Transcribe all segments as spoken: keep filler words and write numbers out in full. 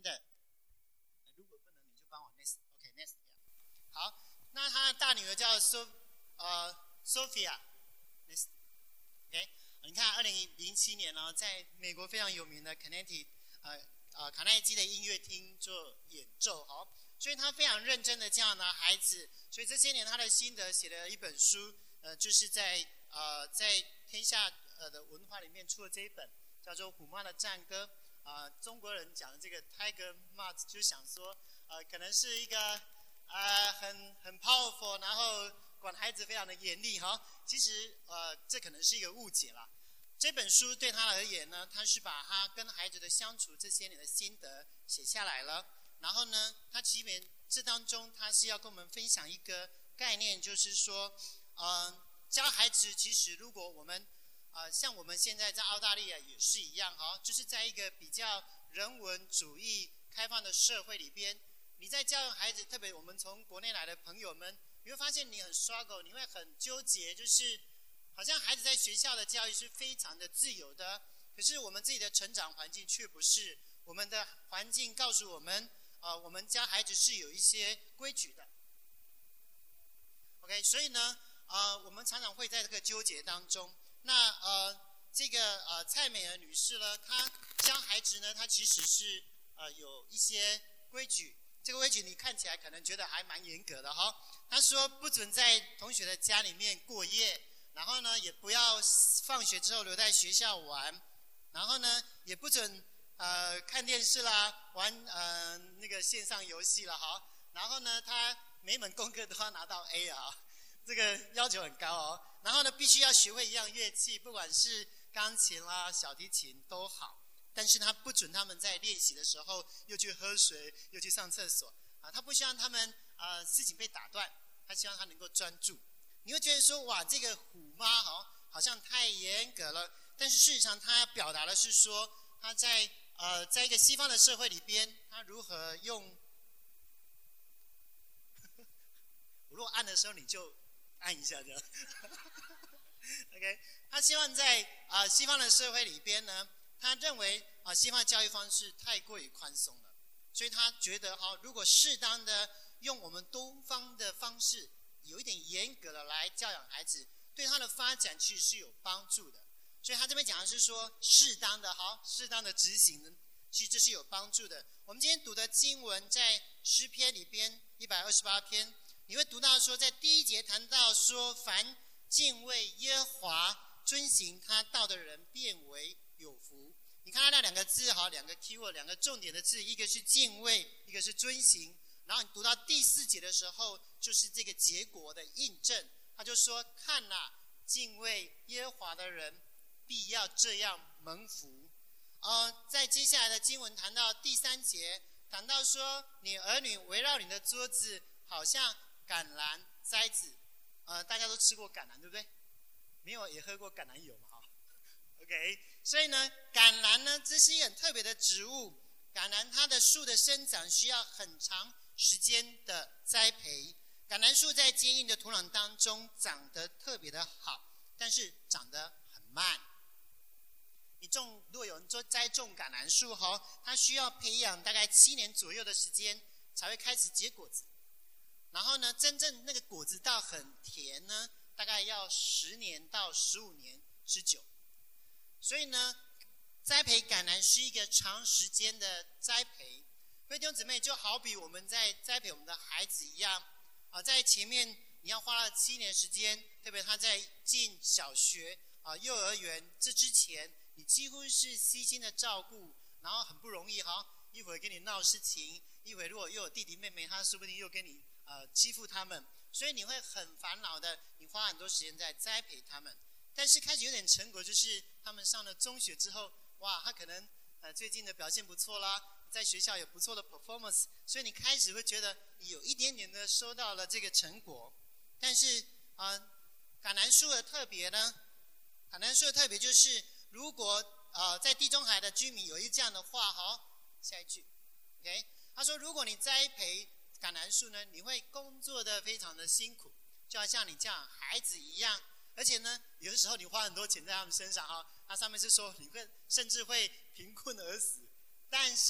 的。如果不能，你就帮我 next，OK next。好，那他的大女儿叫 So 呃 Sophia，next，OK。你看，二零零七年呢、哦，在美国非常有名的 Carnegie 呃呃卡耐基的音乐厅做演奏，好，所以他非常认真的教导孩子。所以这些年他的心得写了一本书，呃，就是在呃在天下呃的文化里面出了这一本，叫做《虎妈的战歌》。啊、呃，中国人讲的这个 Tiger Moth， 就想说，呃，可能是一个呃很很 powerful， 然后管孩子非常的严厉哈。其实呃这可能是一个误解啦。这本书对他而言呢，他是把他跟孩子的相处这些年的心得写下来了。然后呢，他其实这当中他是要跟我们分享一个概念，就是说，嗯、呃，教孩子其实如果我们呃，像我们现在在澳大利亚也是一样哈，就是在一个比较人文主义开放的社会里边，你在教育孩子，特别我们从国内来的朋友们，你会发现你很 struggle， 你会很纠结，就是好像孩子在学校的教育是非常的自由的，可是我们自己的成长环境却不是，我们的环境告诉我们，呃，我们教孩子是有一些规矩的。OK， 所以呢，呃，我们常常会在这个纠结当中。那呃，这个呃蔡美儿女士呢，她教孩子呢，她其实是呃有一些规矩。这个规矩你看起来可能觉得还蛮严格的哈。她说不准在同学的家里面过夜，然后呢也不要放学之后留在学校玩，然后呢也不准呃看电视啦，玩呃那个线上游戏了哈。然后呢，她每门功课都要拿到 A 啊。这个要求很高哦，然后呢，必须要学会一样乐器，不管是钢琴啦、小提琴都好。但是他不准他们在练习的时候又去喝水，又去上厕所啊，他不希望他们呃事情被打断，他希望他能够专注。你会觉得说，哇，这个虎妈哦，好像太严格了。但是事实上，他表达的是说，他在呃在一个西方的社会里边，他如何用。我如果按的时候，你就。按一下这样，OK。他希望在啊、呃、西方的社会里边呢，他认为啊、呃、西方的教育方式太过于宽松了，所以他觉得哈、哦，如果适当的用我们东方的方式，有一点严格的来教养孩子，对他的发展其实是有帮助的。所以他这边讲的是说，适当的好，适当的执行，其实这是有帮助的。我们今天读的经文在诗篇里边一百二十八篇。你会读到说，在第一节谈到说，凡敬畏耶和华、遵行他道的人，变为有福。你看到那两个字，好，两个 keyword， 两个重点的字，一个是敬畏，一个是遵行。然后你读到第四节的时候，就是这个结果的印证。他就说：“看哪、啊，敬畏耶和华的人，必要这样蒙福。”呃，在接下来的经文谈到第三节，谈到说，你儿女围绕你的桌子，好像橄榄栽子，呃，大家都吃过橄榄，对不对？没有也喝过橄榄油嘛，哈。OK， 所以呢，橄榄呢，这是一个很特别的植物。橄榄它的树的生长需要很长时间的栽培。橄榄树在坚硬的土壤当中长得特别的好，但是长得很慢。你种，如果有人说栽种橄榄树哈，它需要培养大概七年左右的时间才会开始结果子。然后呢，真正那个果子到很甜呢，大概要十年到十五年之久。所以呢，栽培橄榄是一个长时间的栽培。各位弟兄姊妹，就好比我们在栽培我们的孩子一样啊，在前面你要花了七年时间，特别他在进小学啊、幼儿园这之前，你几乎是悉心的照顾，然后很不容易哈。一会儿跟你闹事情，一会儿如果又有弟弟妹妹，他说不定又跟你。呃，欺负他们，所以你会很烦恼的，你花很多时间在栽培他们。但是开始有点成果，就是他们上了中学之后，哇，他可能呃最近的表现不错啦，在学校有不错的 performance， 所以你开始会觉得你有一点点的收到了这个成果。但是啊、呃，橄榄树的特别呢，橄榄树的特别就是，如果呃在地中海的居民有一这样的话，好，下一句 ，OK， 他说如果你栽培橄榄树呢，你会工作的非常的辛苦，就要像你这样孩子一样，而且呢，有的时候你花很多钱在他们身上哈，它上面是说你会甚至会贫困而死。但是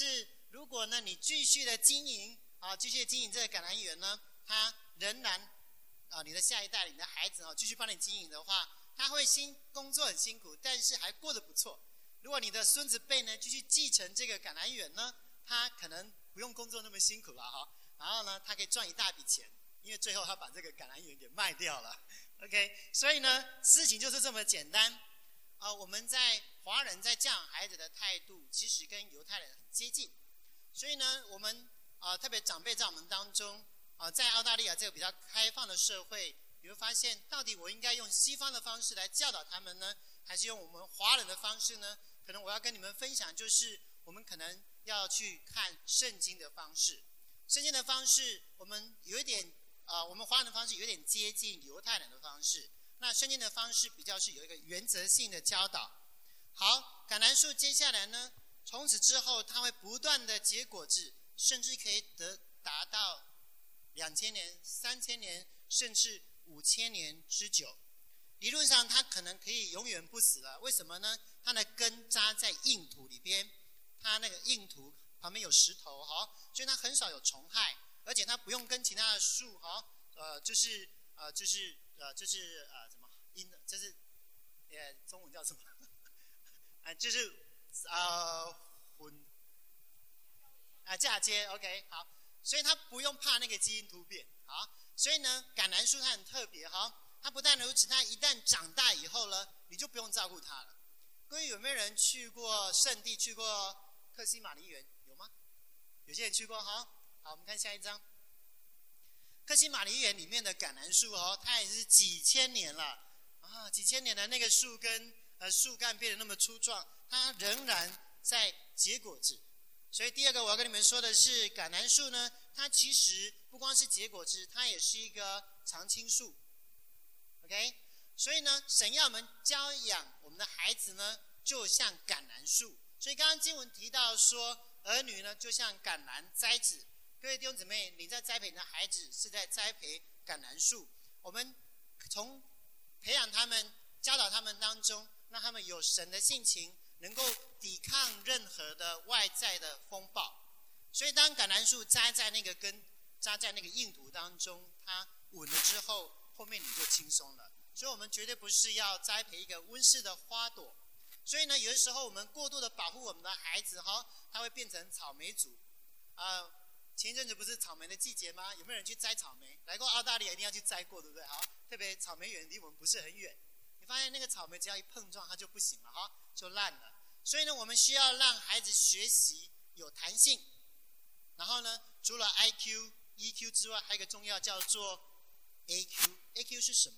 如果呢你继续的经营啊，继续的经营这个橄榄园呢，它仍然啊，你的下一代、你的孩子啊，继续帮你经营的话，他会辛工作很辛苦，但是还过得不错。如果你的孙子辈呢继续继承这个橄榄园呢，他可能不用工作那么辛苦了哈，然后呢，他可以赚一大笔钱，因为最后他把这个橄榄园给卖掉了。OK， 所以呢，事情就是这么简单。啊、呃，我们在华人在教养孩子的态度，其实跟犹太人很接近。所以呢，我们啊、呃，特别长辈在我们当中啊、呃，在澳大利亚这个比较开放的社会，你会发现，到底我应该用西方的方式来教导他们呢，还是用我们华人的方式呢？可能我要跟你们分享，就是我们可能要去看圣经的方式。圣经的方式，我们有一点啊、呃，我们华人的方式有点接近犹太人的方式。那圣经的方式比较是有一个原则性的教导。好，橄榄树接下来呢，从此之后它会不断的结果子，甚至可以得达到两千年、三千年，甚至五千年之久。理论上它可能可以永远不死了。为什么呢？它的根扎在硬土里边，它那个硬土旁边有石头哈，所以它很少有虫害，而且它不用跟其他的树哈，呃，就是呃，就是呃，就是呃，怎么因这是呃，中文叫什么？啊，就是呃混啊嫁接 ，OK， 好，所以它不用怕那个基因突变，好，所以呢，橄榄树它很特别哈，它不但如此，它一旦长大以后呢，你就不用照顾它了。各位有没有人去过圣地？去过克西玛尼园？有吗？有些人去过哈。好，我们看下一张。克西玛尼园里面的橄榄树哦，它也是几千年了啊，几千年的那个树根呃树干变得那么粗壮，它仍然在结果子。所以第二个我要跟你们说的是，橄榄树呢，它其实不光是结果子，它也是一个常青树。OK。所以呢，神要我们教养我们的孩子呢，就像橄榄树。所以刚刚经文提到说，儿女呢就像橄榄栽子。各位弟兄姊妹，你在栽培你的孩子，是在栽培橄榄树。我们从培养他们、教导他们当中，让他们有神的性情，能够抵抗任何的外在的风暴。所以当橄榄树扎在那个根、扎在那个硬土当中，它稳了之后，后面你就轻松了。所以我们绝对不是要栽培一个温室的花朵。所以呢，有的时候我们过度的保护我们的孩子哈，他会变成草莓族。啊、呃，前一阵子不是草莓的季节吗？有没有人去摘草莓？来过澳大利亚一定要去摘过，对不对？好，特别草莓园离我们不是很远，你发现那个草莓只要一碰撞，它就不行了哈，就烂了。所以呢，我们需要让孩子学习有弹性。然后呢，除了 I Q、E Q 之外，还有一个重要叫做 A Q。A Q 是什么？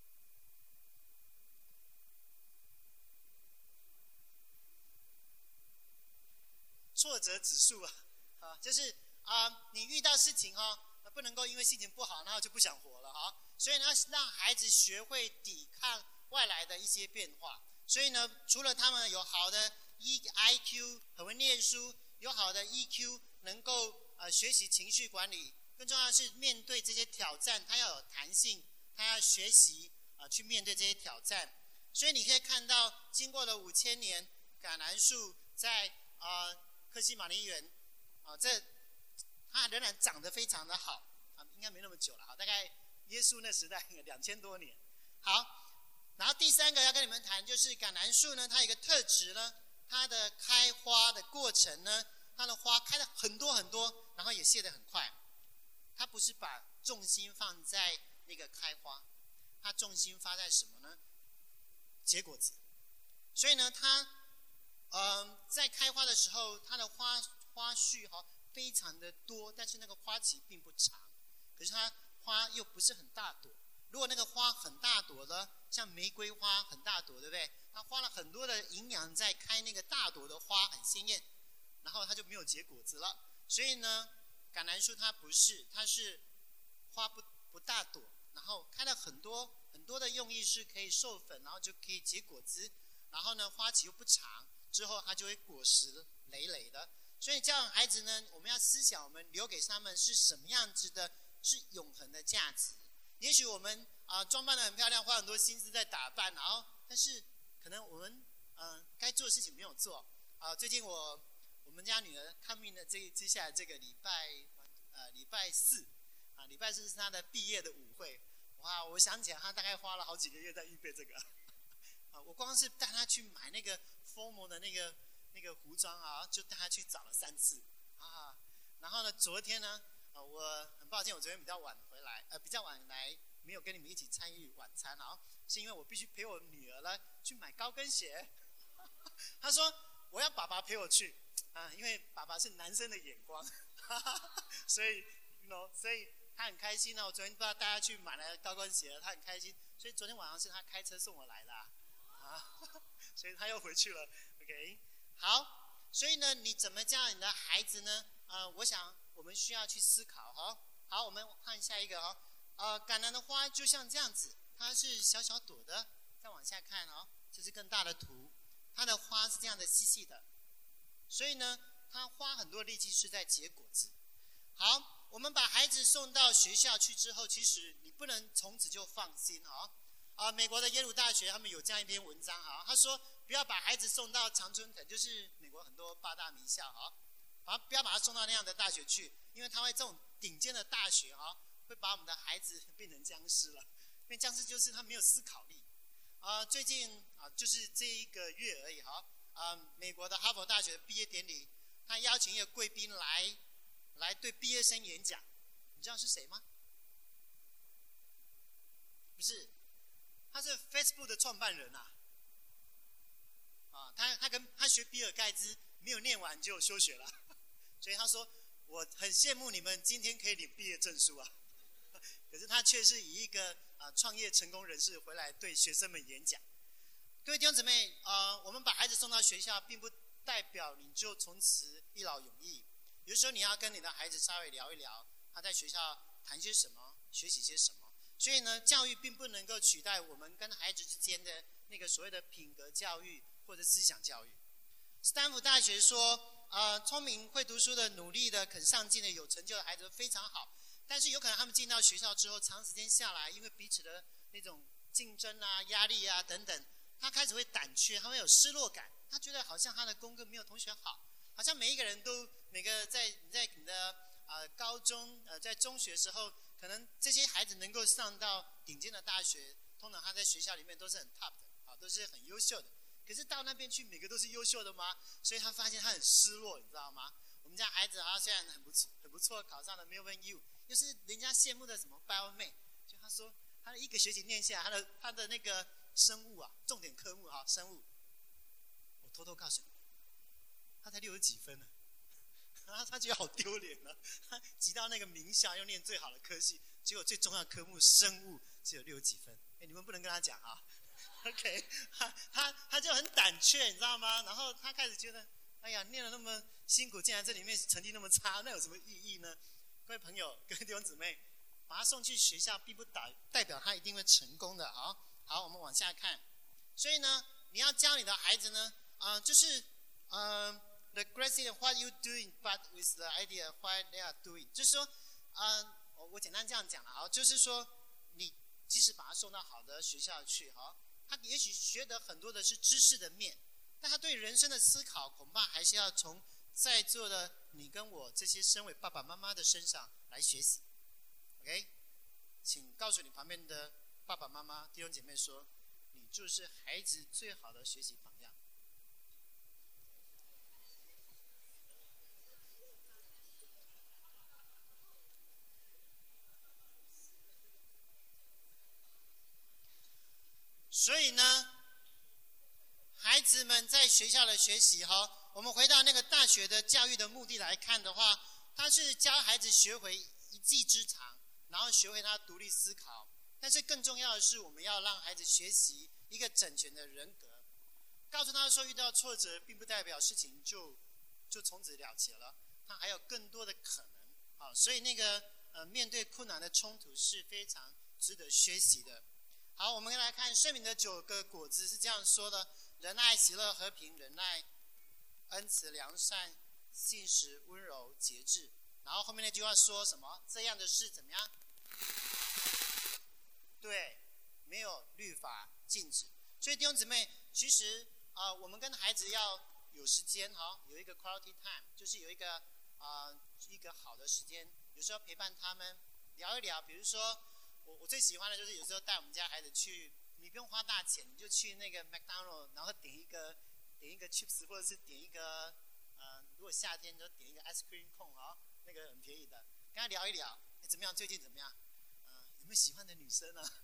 挫折指数啊，啊，就是啊、呃，你遇到事情哈、哦，不能够因为心情不好，然后就不想活了哈。所以呢，让孩子学会抵抗外来的一些变化。所以呢，除了他们有好的 I Q， 很会念书，有好的 E Q， 能够呃学习情绪管理，更重要的是面对这些挑战，他要有弹性，他要学习啊、呃、去面对这些挑战。所以你可以看到，经过了五千年，橄榄树在啊。呃克西玛尼园，啊，这它仍然长得非常的好啊，应该没那么久了哈，大概耶稣那时代两千多年。好，然后第三个要跟你们谈，就是橄榄树呢，它有一个特质呢，它的开花的过程呢，它的花开了很多很多，然后也谢得很快。它不是把重心放在那个开花，它重心发在什么呢？结果子。所以呢，它。嗯，在开花的时候，它的花花序哈非常的多，但是那个花期并不长。可是它花又不是很大朵。如果那个花很大朵的，像玫瑰花很大朵，对不对？它花了很多的营养在开那个大朵的花，很鲜艳，然后它就没有结果子了。所以呢，橄榄树它不是，它是花不不大朵，然后开了很多很多的用意是可以授粉，然后就可以结果子，然后呢花期又不长。之后它就会果实累累的。所以教养孩子呢，我们要思想我们留给他们是什么样子的，是永恒的价值。也许我们啊、呃、装扮得很漂亮，花很多心思在打扮，然后但是可能我们嗯、呃、该做的事情没有做啊、呃。最近我我们家女儿看命的这接下来这个礼拜呃礼拜四啊，礼拜四是她的毕业的舞会。哇，我想起来她大概花了好几个月在预备这个啊，我光是带她去买那个 formal 的那个那个服装啊，就带她去找了三次啊。然后呢，昨天呢，呃，我很抱歉，我昨天比较晚回来，呃，比较晚来，没有跟你们一起参与晚餐啊，是因为我必须陪我女儿呢去买高跟鞋。她说我要爸爸陪我去啊，因为爸爸是男生的眼光，所以 you know, 所以她很开心呢。我昨天不知道带她去买了高跟鞋，她很开心，所以昨天晚上是她开车送我来的啊，啊所以她又回去了。OK， 好，所以呢，你怎么教你的孩子呢？呃，我想我们需要去思考哈。好，我们看下一个哦。呃，橄榄的花就像这样子，它是小小朵的。再往下看哦，这是更大的图，它的花是这样的细细的，所以呢，它花很多力气是在结果子。好，我们把孩子送到学校去之后，其实你不能从此就放心啊。啊，美国的耶鲁大学他们有这样一篇文章啊，他说不要把孩子送到常春藤，就是美国很多八大名校啊。啊，不要把他送到那样的大学去，因为他会这种顶尖的大学啊，会把我们的孩子变成僵尸了。因为僵尸就是他没有思考力。啊、呃，最近啊，就是这一个月而已哈。啊、呃，美国的哈佛大学的毕业典礼，他邀请一个贵宾来，来对毕业生演讲。你知道是谁吗？不是，他是 Facebook 的创办人啊。啊，他他跟他学比尔盖茨，没有念完就休学了。所以他说：“我很羡慕你们今天可以领毕业证书啊。”可是他却是以一个啊创业成功人士回来对学生们演讲。各位弟兄姊妹，呃，我们把孩子送到学校，并不代表你就从此一劳永逸。有时候你要跟你的孩子稍微聊一聊，他在学校谈些什么，学习些什么。所以呢，教育并不能够取代我们跟孩子之间的那个所谓的品格教育或者思想教育。斯坦福大学说。呃，聪明、会读书的、努力的、肯上进的、有成就的孩子非常好，但是有可能他们进到学校之后，长时间下来，因为彼此的那种竞争啊、压力啊等等，他开始会胆怯，他会有失落感，他觉得好像他的功课没有同学好，好像每一个人都每个在你在你的呃高中呃在中学的时候，可能这些孩子能够上到顶尖的大学，通常他在学校里面都是很 top 的啊，都是很优秀的。可是到那边去，每个都是优秀的吗？所以他发现他很失落，你知道吗？我们家孩子啊，虽然很不错，很不错，考上了 Melvin U， 又是人家羡慕的什么 Bio-Med， 就他说他的一个学期念下来，他的他的那个生物啊，重点科目哈、啊，生物，我偷偷告诉你，他才六十几分呢，然后他觉得好丢脸了，他挤到那个名校又念最好的科系，结果最重要的科目生物只有六十几分，哎，你们不能跟他讲啊。OK， 他他他就很胆怯，你知道吗？然后他开始觉得，哎呀，念了那么辛苦，竟然这里面成绩那么差，那有什么意义呢？各位朋友，各位弟兄姊妹，把他送去学校，并不代代表他一定会成功的啊。好，我们往下看。所以呢，你要教你的孩子呢，啊、呃，就是呃 ，the great thing what you doing, but with the idea what they are doing， 就是说，呃，我我简单这样讲了啊，就是说，你即使把他送到好的学校去，哈。他也许学得很多的是知识的面，但他对人生的思考恐怕还是要从在座的你跟我这些身为爸爸妈妈的身上来学习。OK， 请告诉你旁边的爸爸妈妈、弟兄姐妹说，你就是孩子最好的学习榜样。所以呢，孩子们在学校的学习哈，我们回到那个大学的教育的目的来看的话，它是教孩子学会一技之长，然后学会他独立思考。但是更重要的是，我们要让孩子学习一个整全的人格，告诉他说，遇到挫折并不代表事情就就从此了结了，他还有更多的可能啊。所以那个呃，面对困难的冲突是非常值得学习的。好，我们来看圣灵的九个果子是这样说的：仁爱、喜乐、和平、忍耐、恩慈、良善、信实、温柔、节制。然后后面那句话说什么？这样的事怎么样？对，没有律法禁止。所以弟兄姊妹，其实啊、呃，我们跟孩子要有时间哈，有一个 quality time， 就是有一个啊、呃、一个好的时间，有时候陪伴他们聊一聊。比如说我我最喜欢的就是有时候带我们家孩子去，你不用花大钱，你就去那个麦当劳，然后点一个点一个 chips， 或者是点一个呃，如果夏天就点一个 ice cream cone 啊，那个很便宜的，跟他聊一聊，怎么样？最近怎么样？呃，有没有喜欢的女生啊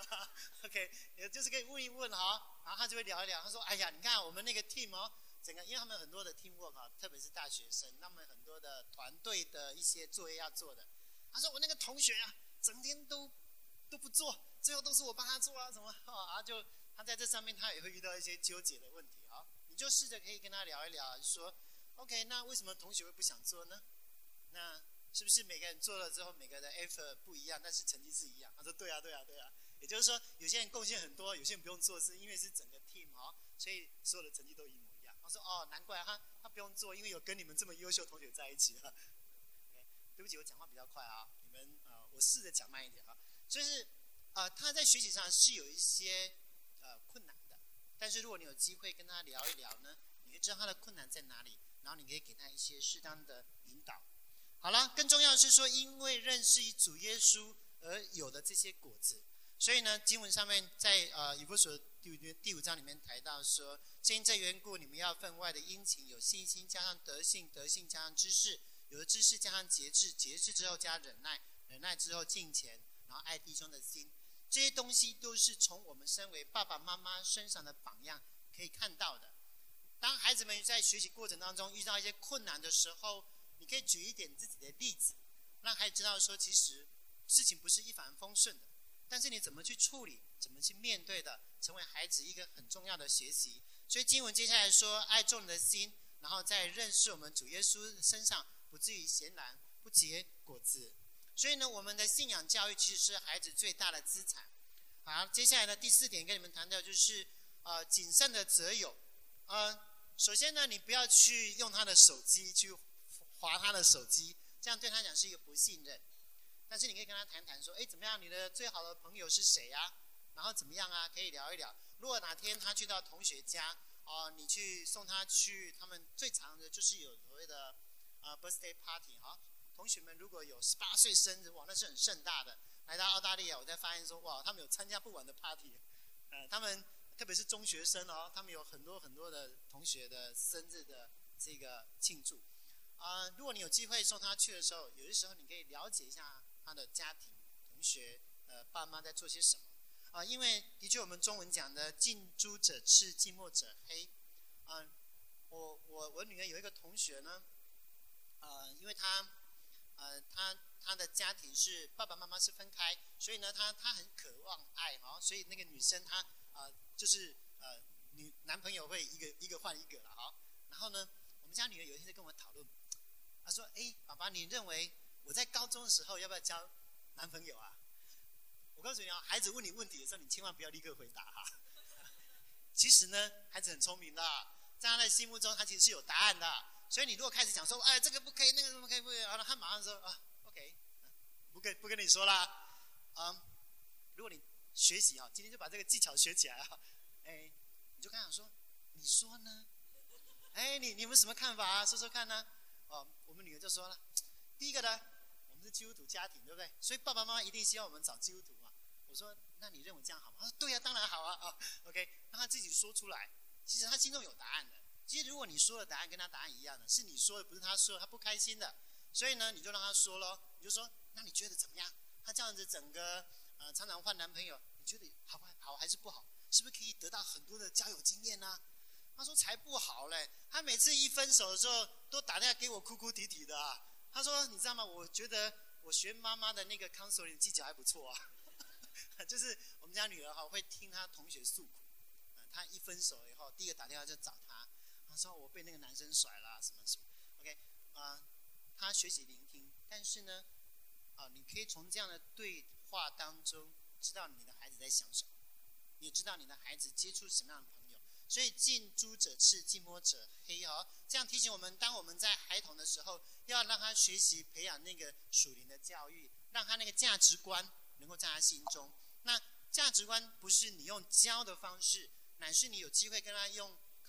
？OK， 也就是可以问一问哈，然后他就会聊一聊。他说：“哎呀，你看我们那个 team 哦，整个因为他们很多的 team work 哈，特别是大学生，他们很多的团队的一些作业要做的。他说我那个同学啊，整天都都不做，最后都是我帮他做啊，什么啊，就他在这上面他也会遇到一些纠结的问题啊。你就试着可以跟他聊一聊，说 OK， 那为什么同学会不想做呢？那是不是每个人做了之后，每个人的 effort 不一样，但是成绩是一样？”他说：“对啊，对啊，对啊。”也就是说，有些人贡献很多，有些人不用做，是因为是整个 team 哈，所以所有的成绩都一模一样。他说：“哦，难怪他他不用做，因为有跟你们这么优秀同学在一起啊。”okay， 对不起，我讲话比较快啊，你们呃，我试着讲慢一点啊。就是呃，他在学习上是有一些呃困难的，但是如果你有机会跟他聊一聊呢，你会知道他的困难在哪里，然后你可以给他一些适当的引导。好了，更重要的是说，因为认识主耶稣而有的这些果子。所以呢，经文上面在呃以弗所第五第五章里面谈到说，正因这缘故，你们要分外的殷勤，有信心加上德性，德性加上知识，有了知识加上节制，节制之后加忍耐，忍耐之后敬虔，然后爱弟兄的心，这些东西都是从我们身为爸爸妈妈身上的榜样可以看到的。当孩子们在学习过程当中遇到一些困难的时候，你可以举一点自己的例子，让孩子知道说，其实事情不是一帆风顺的。但是你怎么去处理，怎么去面对的，成为孩子一个很重要的学习。所以经文接下来说，爱众人的心，然后在认识我们主耶稣身上，不至于闲懒，不结果子。所以呢，我们的信仰教育其实是孩子最大的资产。好，接下来的第四点跟你们谈到就是呃谨慎的择友。呃，首先呢，你不要去用他的手机去滑他的手机，这样对他讲是一个不信任。但是你可以跟他谈谈说，哎，怎么样？你的最好的朋友是谁啊？然后怎么样啊？可以聊一聊。如果哪天他去到同学家，哦、呃，你去送他去，他们最常的就是有所谓的呃 birthday party 哈。同学们如果有十八岁生日，哇，那是很盛大的。来到澳大利亚，我才发现说，哇，他们有参加不完的 party， 呃，他们特别是中学生哦，他们有很多很多的同学的生日的这个庆祝。啊、呃，如果你有机会送他去的时候，有些时候你可以了解一下他的家庭、同学、呃，爸妈在做些什么啊、呃？因为的确，我们中文讲的"近朱者赤，近墨者黑"。啊、呃，我我我女儿有一个同学呢，呃，因为她呃她她的家庭是爸爸妈妈是分开，所以呢，她她很渴望爱哈、哦，所以那个女生她啊、呃、就是呃女男朋友会一个一个换一个了哈、哦。然后呢，我们家女儿有一天在跟我讨论，她说："哎，爸爸，你认为？"我在高中的时候要不要交男朋友啊？我告诉你啊，孩子问你问题的时候，你千万不要立刻回答哈。其实呢，孩子很聪明的，在他的心目中，他其实是有答案的。所以你如果开始讲说，哎，这个不可以，那个不可以，不可以，然后他马上说啊 ，OK， 不跟不跟你说啦。啊、嗯，如果你学习啊，今天就把这个技巧学起来啊，哎，你就跟他讲说，你说呢？哎，你你有没有什么看法啊？说说看呢、啊？哦，我们女儿就说了。第一个呢，我们是基督徒家庭，对不对？所以爸爸妈妈一定希望我们找基督徒嘛。我说，那你认为这样好吗？他说，对呀、啊，当然好啊。啊 ，OK， 让他自己说出来。其实他心中有答案的。其实如果你说的答案跟他答案一样的，是你说的，不是他说的，他不开心的。所以呢，你就让他说咯，你就说，那你觉得怎么样？他这样子整个呃常常换男朋友，你觉得好不好还是不好？是不是可以得到很多的交友经验呢、啊？他说才不好嘞，他每次一分手的时候都打电话给我哭哭啼啼的啊。他说："你知道吗？我觉得我学妈妈的那个 counseling 技巧还不错啊，就是我们家女儿哈会听她同学诉苦，呃，她一分手以后，第一个打电话就找她，她说我被那个男生甩了、啊，什么什么 ，OK， 啊、呃，她学习聆听，但是呢，啊、呃，你可以从这样的对话当中知道你的孩子在想什么，你也知道你的孩子接触什么样的朋友。"所以近朱者赤，近墨者黑哦，这样提醒我们，当我们在孩童的时候，要让他学习培养那个属灵的教育，让他那个价值观能够在他心中。那价值观不是你用教的方式，乃是你有机会跟他用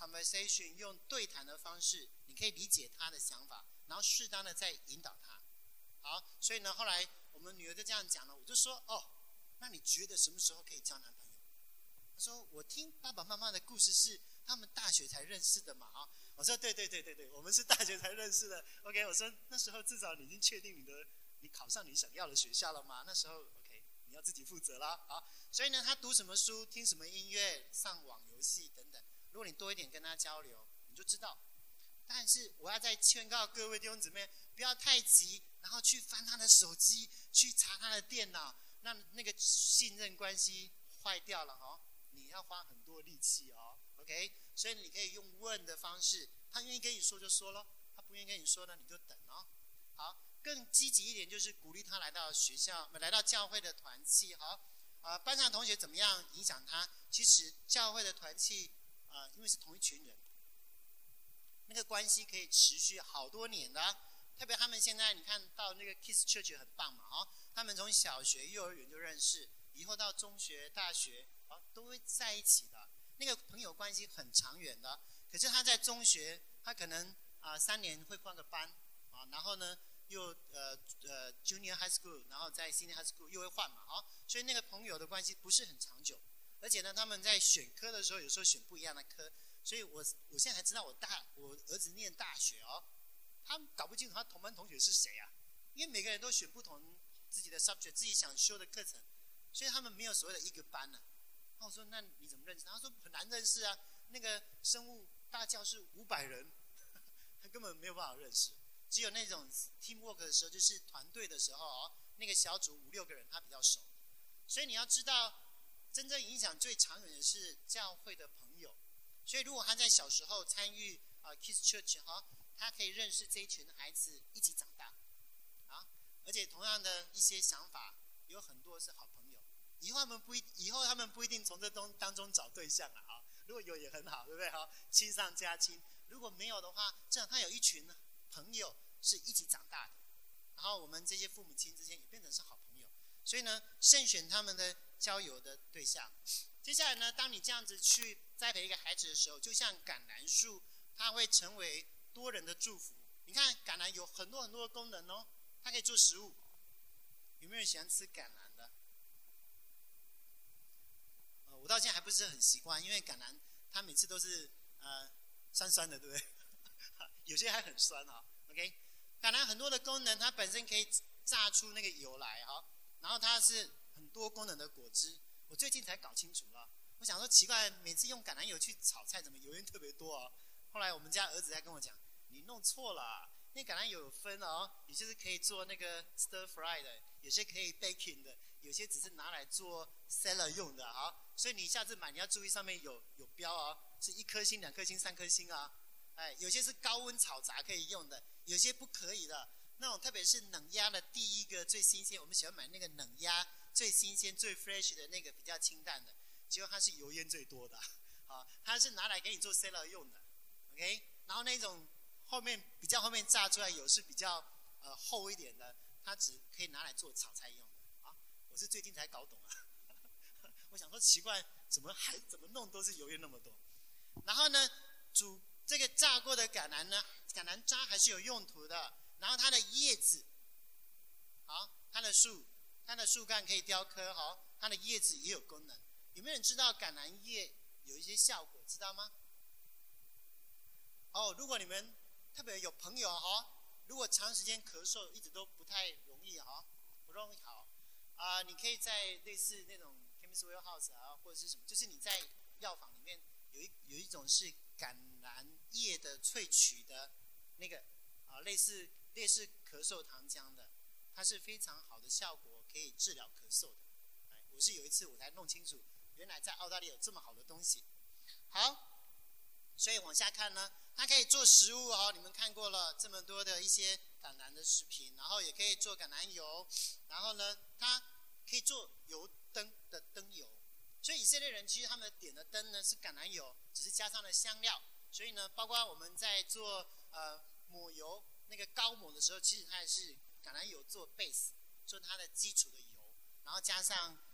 conversation， 用对谈的方式，你可以理解他的想法，然后适当的再引导他。好，所以呢，后来我们女儿就这样讲了，我就说哦，那你觉得什么时候可以交男朋友？她说我听爸爸妈妈的故事是他们大学才认识的嘛啊。我说对对对对对，我们是大学才认识的。OK， 我说那时候至少你已经确定你的你考上你想要的学校了吗？那时候 OK， 你要自己负责啦啊。所以呢，他读什么书、听什么音乐、上网游戏等等，如果你多一点跟他交流，你就知道。但是我要再劝告各位弟兄姊妹，不要太急，然后去翻他的手机，去查他的电脑，那那个信任关系坏掉了哦，你要花很多力气哦。OK， 所以你可以用问的方式，他愿意跟你说就说咯，他不愿意跟你说呢，你就等哦。好，更积极一点就是鼓励他来到学校，来到教会的团契。好。呃，班上同学怎么样影响他？其实教会的团契，呃，因为是同一群人，那个关系可以持续好多年的、啊。特别他们现在你看到那个 Kids Church 很棒嘛，哦，他们从小学、幼儿园就认识，以后到中学、大学，啊、哦，都会在一起的。那个朋友关系很长远的。可是他在中学，他可能啊、呃、三年会换个班啊，然后呢？又呃呃 Junior High School， 然后在 Senior High School 又会换嘛，哦，所以那个朋友的关系不是很长久，而且呢，他们在选科的时候，有时候选不一样的科，所以我我现在才知道我大我儿子念大学哦，他搞不清楚他同班同学是谁啊，因为每个人都选不同自己的 subject， 自己想修的课程，所以他们没有所谓的一个班呢、啊。那我说那你怎么认识？他说很难认识啊，那个生物大教室五百人，他根本没有办法认识。只有那种 teamwork 的时候，就是团队的时候哦，那个小组五六个人他比较熟。所以你要知道，真正影响最长远的是教会的朋友。所以如果他在小时候参与啊、呃、Kids Church 哈、哦，他可以认识这一群孩子一起长大啊，而且同样的一些想法，有很多是好朋友。以后他们不一以后他们不一定从这当当中找对象了啊，如果有也很好，对不对？哈，亲上加亲。如果没有的话，这样他有一群呢。朋友是一起长大的，然后我们这些父母亲之间也变成是好朋友，所以呢，慎选他们的交友的对象。接下来呢，当你这样子去栽培一个孩子的时候，就像橄榄树，它会成为多人的祝福。你看，橄榄有很多很多的功能哦，它可以做食物。有没有人喜欢吃橄榄的？呃，我到现在还不是很习惯，因为橄榄它每次都是呃酸酸的，对不对？有些还很酸哈、哦、，OK， 橄榄很多的功能，它本身可以榨出那个油来哈、哦，然后它是很多功能的果汁。我最近才搞清楚了，我想说奇怪，每次用橄榄油去炒菜，怎么油烟特别多哦？后来我们家儿子在跟我讲，你弄错了，那橄榄油有分哦，有些是可以做那个 stir fry 的，有些可以 baking 的，有些只是拿来做 salad 用的啊。所以你下次买你要注意上面有有标哦，是一颗星、两颗星、三颗星啊。哎，有些是高温炒炸可以用的，有些不可以的。那种特别是冷压的第一个最新鲜，我们喜欢买那个冷压最新鲜、最 fresh 的那个比较清淡的，结果它是油烟最多的，啊，它是拿来给你做 salad 用的 ，OK。然后那种后面比较后面炸出来油是比较呃厚一点的，它只可以拿来做炒菜用的啊。我是最近才搞懂啊，我想说奇怪，怎么还怎么弄都是油烟那么多。然后呢，煮。这个榨过的橄榄呢，橄榄渣还是有用途的。然后它的叶子，好，它的树，它的树干可以雕刻，好，它的叶子也有功能。有没有人知道橄榄叶有一些效果，知道吗？哦，如果你们特别有朋友哈，如果长时间咳嗽一直都不太容易哈，不容易好啊、呃，你可以在类似那种 chemist warehouse 啊，或者是什么，就是你在药房里面有一有一种是橄榄叶的萃取的那个啊，类似类似咳嗽糖浆的，它是非常好的效果，可以治疗咳嗽的。哎，我是有一次我才弄清楚，原来在澳大利亚有这么好的东西。好，所以往下看呢，它可以做食物哦，你们看过了这么多的一些橄榄的食品，然后也可以做橄榄油，然后呢，它可以做油灯的灯油。所以以色列人其实他们点的灯呢是橄榄油，只是加上了香料。所以呢，包括我们在做呃抹油那个膏抹的时候，其实它也是橄榄油做 base， 做它的基础的油，然后加上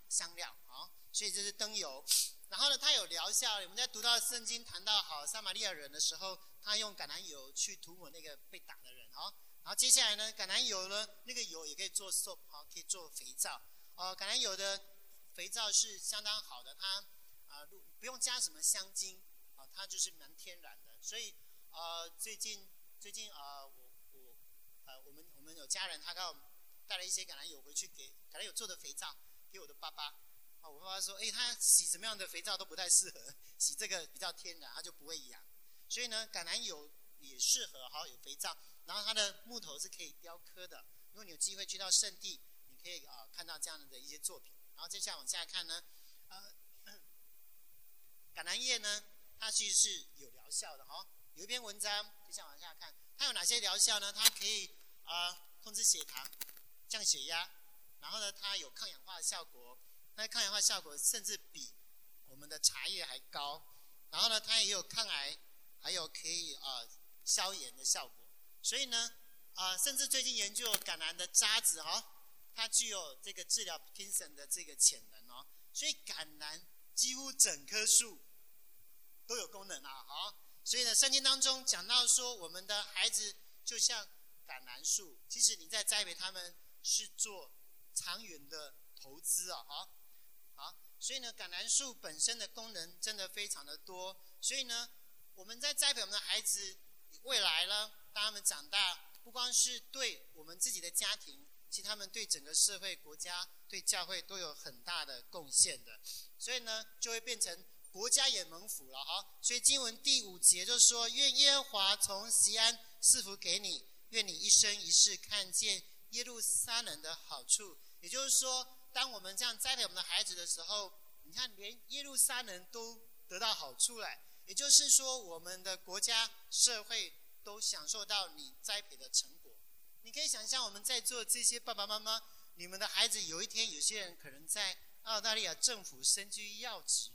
香料啊，所以这是灯油。然后呢，它有疗效。我们在读到圣经谈到好撒玛利亚人的时候，他用橄榄油去涂抹那个被打的人啊。然后接下来呢，橄榄油呢，那个油也可以做 soap 啊，可以做肥皂。呃，橄榄油的肥皂是相当好的，它啊、呃、不用加什么香精啊、呃，它就是蛮天然的。所以呃，最近最近啊、呃，我我呃我们我们有家人他刚好带了一些橄榄油回去给橄榄油做的肥皂给我的爸爸。啊，我爸爸说，哎，他洗什么样的肥皂都不太适合，洗这个比较天然，他就不会痒。所以呢，橄榄油也适合，好有肥皂，然后它的木头是可以雕刻的。如果你有机会去到圣地，你可以啊、呃、看到这样的一些作品。然后接下来往下看呢，呃，橄榄叶呢，它其实是有疗效的哈、哦。有一篇文章，接下来往下看，它有哪些疗效呢？它可以啊、呃、控制血糖、降血压，然后呢，它有抗氧化的效果。它的抗氧化效果甚至比我们的茶叶还高，然后呢，它也有抗癌，还有可以啊、呃、消炎的效果。所以呢，啊、呃，甚至最近研究橄榄的渣子哈、哦，它具有这个治疗 Parkinson 的这个潜能哦。所以橄榄几乎整棵树都有功能啊，好。所以呢，圣经当中讲到说，我们的孩子就像橄榄树，即使你在栽培他们，是做长远的投资啊，好。好，所以呢，橄榄树本身的功能真的非常的多。所以呢，我们在栽培我们的孩子，未来呢，当他们长大，不光是对我们自己的家庭，其实他们对整个社会、国家、对教会都有很大的贡献的。所以呢，就会变成国家也蒙福了哈。所以经文第五节就说：“愿耶和华从锡安赐福给你，愿你一生一世看见耶路撒冷的好处。”也就是说，当我们这样栽培我们的孩子的时候，你看连耶路撒冷都得到好处了。也就是说，我们的国家社会都享受到你栽培的成果。你可以想象，我们在座这些爸爸妈妈，你们的孩子有一天，有些人可能在澳大利亚政府身居要职，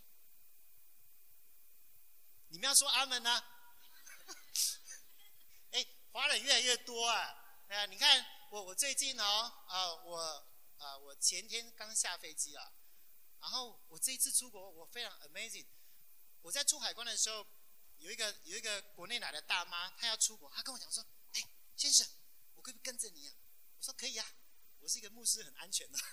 你们要说阿门啊！哎，华人越来越多啊！哎呀，你看我我最近哦啊、呃、我。啊，我前天刚下飞机啊，然后我这一次出国，我非常 amazing。我在出海关的时候，有一个有一个国内来的大妈，她要出国，她跟我讲说：“哎，先生，我可不可以跟着你啊？”我说：“可以啊，我是一个牧师，很安全的。”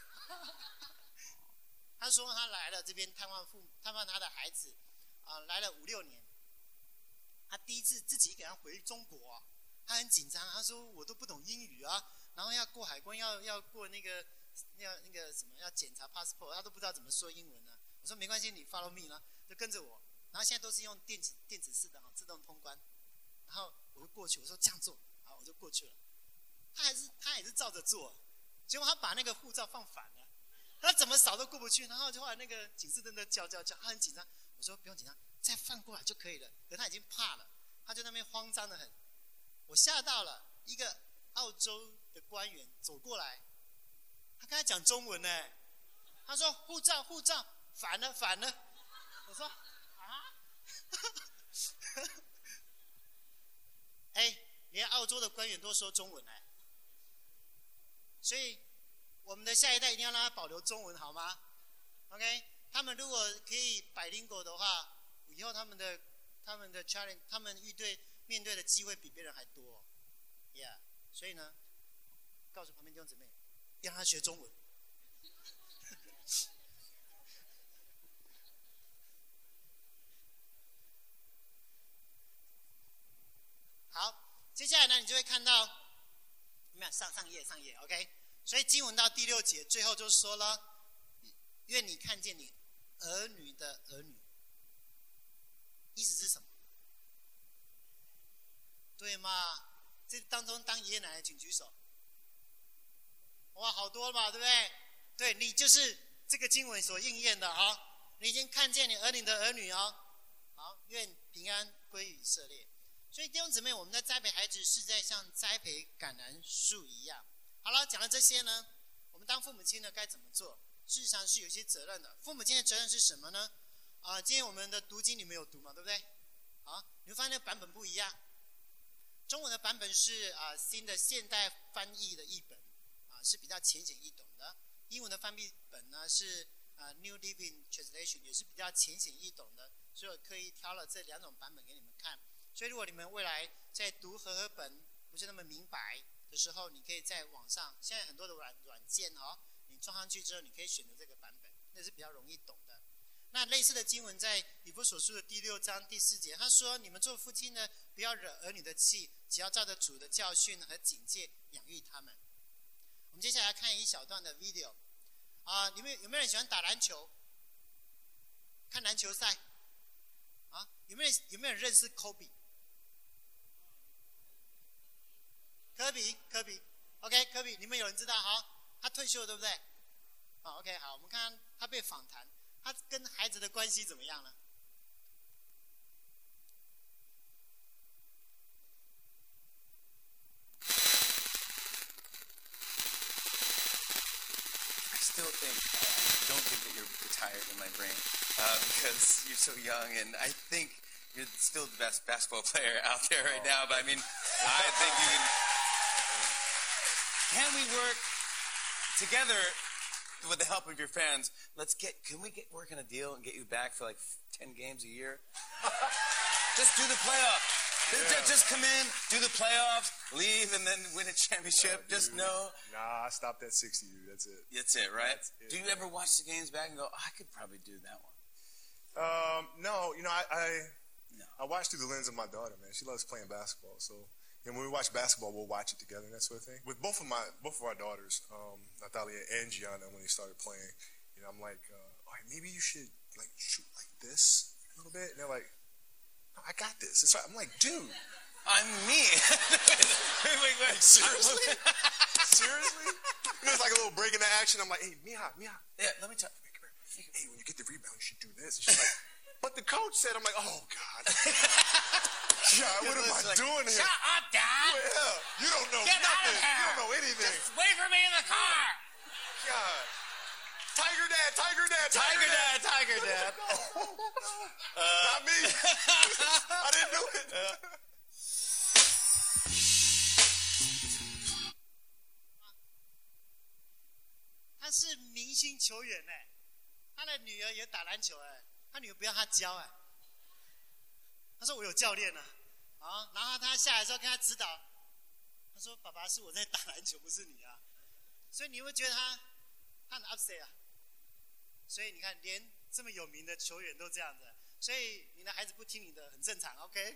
她说她来了这边探望父探望她的孩子，啊、呃，来了五六年，她第一次自己一个人回中国、啊，她很紧张，她说我都不懂英语啊，然后要过海关，要要过那个。要那个什么要检查 passport， 他都不知道怎么说英文呢。我说没关系，你 follow me 呢，就跟着我。然后现在都是用电子电子式的啊，自动通关。然后我就过去，我说这样做，好，我就过去了。他还是他也是照着做，结果他把那个护照放反了，他怎么扫都过不去。然后就后来那个警示灯在叫叫叫，他很紧张。我说不用紧张，再放过来就可以了。可他已经怕了，他就那边慌张得很。我吓到了，一个澳洲的官员走过来。他跟他讲中文呢，他说护照护照反了反了，我说啊，哎，连澳洲的官员都说中文哎，所以我们的下一代一定要让他保留中文好吗 ？OK， 他们如果可以bilingual的话，以后他们的他们的 challenge， 他们遇对面对的机会比别人还多 ，Yeah， 所以呢，告诉旁边弟兄姊妹。让他学中文。好，接下来呢，你就会看到，没有上上页上页 ，OK。所以经文到第六节，最后就说了，愿你看见你儿女的儿女，意思是什么？对吗？这当中当爷爷奶奶，请举手。哇，好多了吧，对不对？对，你就是这个经文所应验的啊、哦！你已经看见你儿女的儿女哦。好，愿平安归于以色列。所以弟兄姊妹，我们在栽培孩子是在像栽培橄榄树一样。好了，讲了这些呢，我们当父母亲的该怎么做？事实上是有一些责任的。父母亲的责任是什么呢？啊、呃，今天我们的读经你们有读嘛，对不对？啊，你会发现那个版本不一样。中文的版本是啊、呃、新的现代翻译的译本。是比较浅显易懂的。英文的翻译本呢是呃 New Living Translation 也是比较浅显易懂的，所以我刻意挑了这两种版本给你们看。所以如果你们未来在读和合本不是那么明白的时候，你可以在网上，现在很多的软软件哦，你装上去之后，你可以选择这个版本，那是比较容易懂的。那类似的经文在以弗所书的第六章第四节，他说：“你们做父亲的，不要惹儿女的气，只要照着主的教训和警戒养育他们。”我们接下来看一小段的 video 啊，你们有没有人喜欢打篮球？看篮球赛啊？有没有有没有人认识科比？科比，科比 ，OK， 科比，你们有人知道？好，他退休了，对不对？好 ，OK， 好，我们看看他被访谈。他跟孩子的关系怎么样呢？ I still think, I don't think that you're retired in my brain uh, because you're so young, and I think you're still the best basketball player out there right now. But I mean, I think you can. Can we work together with the help of your fans? Let's get. Can we get working a deal and get you back for like ten games a year? Just do the playoffs. Yeah. Just come in, do the playoffs, leave, and then win a championship. Yeah, just know. Nah, I stopped at sixty, dude. That's it. That's it, right? That's it, do you man. ever watch the games back and go, oh, I could probably do that one? Um, no, you know, I I, no. I watch through the lens of my daughter, man. She loves playing basketball, so and when we watch basketball, we'll watch it together and that sort of thing. With both of my both of our daughters, um, Natalia and Gianna, when they started playing, you know, I'm like, uh, all right, maybe you should like shoot like this a little bit, and they're like, no, I got this. It's right. I'm like, dude. I'm me. wait, wait, wait. Seriously? Seriously? There's like a little break in the action. I'm like, hey, Mia, Mia. Yeah, let me tell you. Hey, when you get the rebound, you should do this. And she's like, but the coach said, I'm like, oh, God. God, what am I like, doing here? Shut up, Dad. Well, yeah, you don't know get nothing. Out of here. You don't know anything. Just wait for me in the car. God. Tiger Dad, Tiger Dad, Tiger, tiger Dad. Dad, Tiger Dad. No, no. Uh, Not me. I didn't do it. Uh, 他是明星球员哎，他的女儿也打篮球哎，他女儿不要他教哎，他说我有教练啊，啊，然后他下来之后跟他指导，他说爸爸是我在打篮球，不是你啊，所以你会觉得他他很 upset 啊，所以你看连这么有名的球员都这样子，所以你的孩子不听你的很正常 ，OK，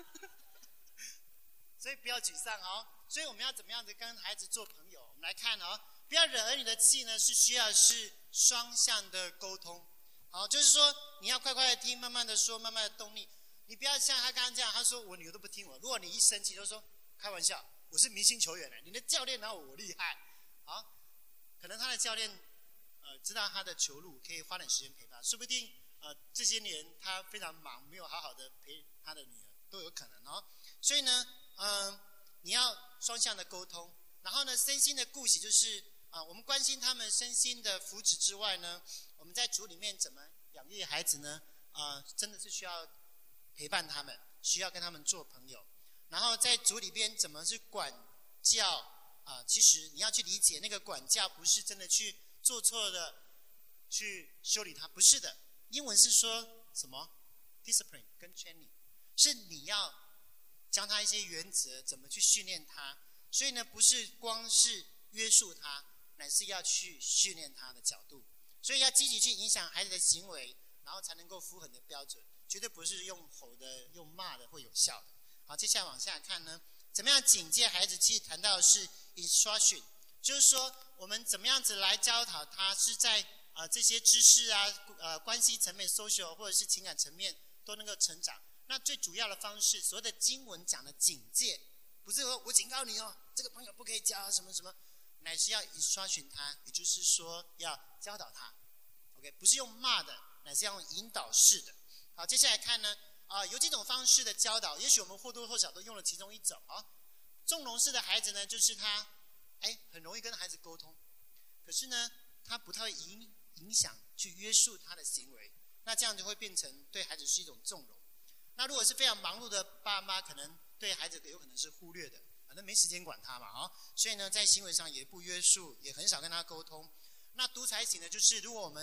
所以不要沮丧哦，所以我们要怎么样子跟孩子做朋友？我们来看哦。不要惹儿女的气呢，是需要是双向的沟通。好，就是说你要快快的听，慢慢的说，慢慢的动力。你不要像他刚刚这样，他说我女儿都不听我。如果你一生气就说开玩笑，我是明星球员哎，你的教练哪有我厉害？好，可能他的教练呃知道他的球路，可以花点时间陪他，说不定呃这些年他非常忙，没有好好的陪他的女儿，都有可能哦。所以呢，嗯、呃，你要双向的沟通，然后呢，身心的顾惜就是。啊，我们关心他们身心的福祉之外呢，我们在主里面怎么养育孩子呢？啊，真的是需要陪伴他们，需要跟他们做朋友。然后在主里边怎么去管教啊？其实你要去理解，那个管教不是真的去做错的去修理他，不是的。英文是说什么 ？discipline 跟 training， 是你要教他一些原则，怎么去训练他。所以呢，不是光是约束他。乃是要去训练他的角度，所以要积极去影响孩子的行为，然后才能够符合你的标准，绝对不是用吼的、用骂的会有效的。好，接下来往下看呢，怎么样警戒孩子？其实谈到的是 instruction， 就是说我们怎么样子来教导他，是在呃这些知识啊、呃关系层面 social 或者是情感层面都能够成长。那最主要的方式，所谓的经文讲的警戒，不是说我警告你哦，这个朋友不可以交啊，什么什么。乃是要instruction他，也就是说要教导他 ，OK， 不是用骂的，乃是要用引导式的。好，接下来看呢，啊、呃，有几种方式的教导，也许我们或多或少都用了其中一种啊。纵容式的孩子呢，就是他，哎，很容易跟孩子沟通，可是呢，他不太会影影响去约束他的行为，那这样就会变成对孩子是一种纵容。那如果是非常忙碌的爸妈，可能对孩子有可能是忽略的。反正没时间管他嘛，啊，所以呢，在行为上也不约束，也很少跟他沟通。那独裁型的，就是如果我们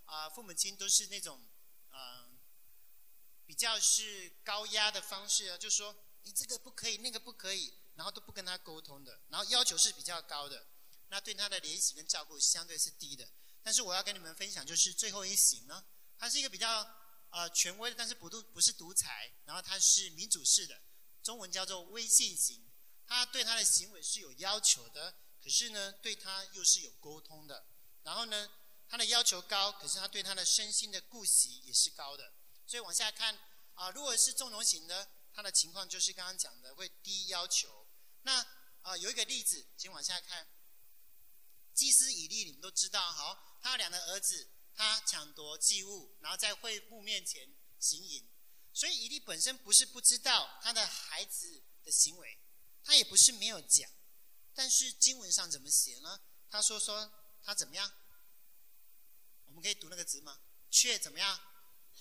啊、呃、父母亲都是那种嗯、呃、比较是高压的方式啊，就说你这个不可以，那个不可以，然后都不跟他沟通的，然后要求是比较高的，那对他的怜惜跟照顾相对是低的。但是我要跟你们分享，就是最后一型呢，它是一个比较呃权威的，但是不独不是独裁，然后它是民主式的，中文叫做威信型。他对他的行为是有要求的，可是呢，对他又是有沟通的。然后呢，他的要求高，可是他对他的身心的顾惜也是高的。所以往下看啊、呃，如果是纵容型的，他的情况就是刚刚讲的会低要求。那啊、呃、有一个例子，请往下看。祭司以利，你们都知道，好，他有两个儿子，他抢夺祭物，然后在会幕面前行淫。所以以利本身不是不知道他的孩子的行为。他也不是没有讲，但是经文上怎么写呢？他说说他怎么样？我们可以读那个字吗？却怎么样？